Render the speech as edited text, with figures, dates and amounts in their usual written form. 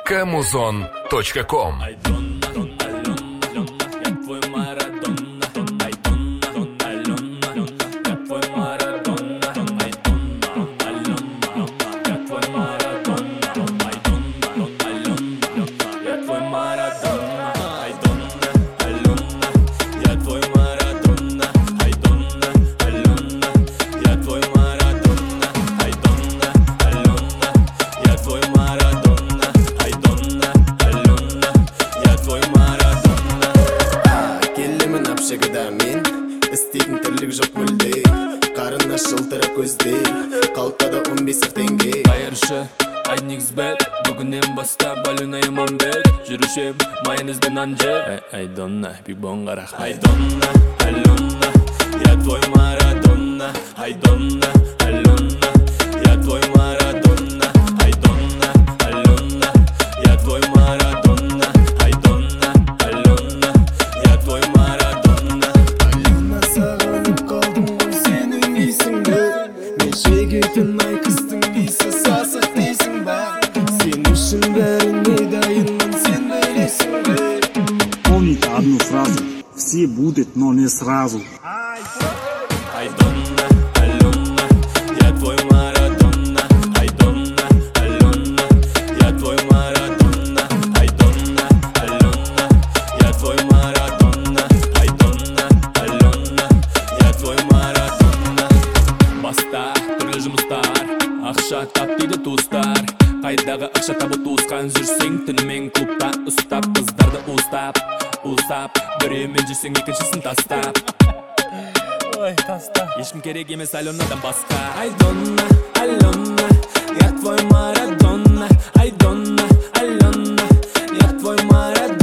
Kamuzon.com. İstейтін тірлік жоқ мүлде, қарына жылтыра көзде, қалтада 15 теңге. Қайыршы, айнигізбет, бүгіннен бастап Алюна Иманбек, жүрушем, майонезбен нан жеп. Ай Донна, Биг Бонға рахмет. Ай Донна, Алюна, я твой Марадонна. Ай Донна, Алюна, я твой Марадонна. Ай Донна, Алюна, я твой Марадонна. Ай Донна, Алюна, я твой Марадонна. Алюна, сағынып қалдым ғой сенің дейсің бе? Мен шегетін ай қыстың дейсің, сасық дейсің ба? Сен үшін бәріне дайынмын, сен білесің бе? Помните одну фразу: все будут, но не сразу. Ай Донна, Алюна, я твой Марадонна. Ай Донна, Алюна, я твой Марадонна. Ай Донна, Алюна, я твой Марадонна. Ай Донна, Алюна, я твой Марадонна. Баста, түрлі жұмыстар, ақша тап дейді туыстар. Қайдағы ақша табу туысқан жүрсең, түнімен клубта ұстап, қыздарды ұстап, біреумен жүрсең екіншісін тастап. Ой, таста. Ешкім керек емес Алюнадан басқа. Ай Донна, Алюна, я твой Марадонна. Ай Донна, Алюна, я твой Марадонна.